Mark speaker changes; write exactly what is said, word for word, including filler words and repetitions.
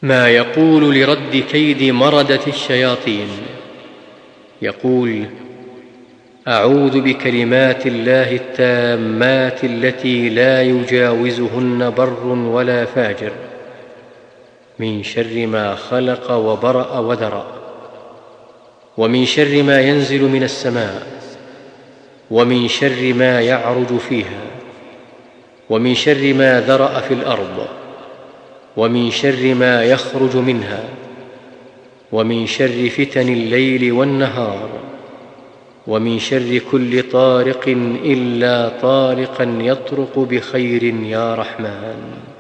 Speaker 1: ما يقول لرد كيد مردة الشياطين. يقول: أعوذ بكلمات الله التامات التي لا يجاوزهن بر ولا فاجر من شر ما خلق وبرأ وذرأ، ومن شر ما ينزل من السماء، ومن شر ما يعرج فيها، ومن شر ما ذرأ في الأرض، ومن شر ما يخرج منها، ومن شر فتن الليل والنهار، ومن شر كل طارق إلا طارقا يطرق بخير يا رحمن.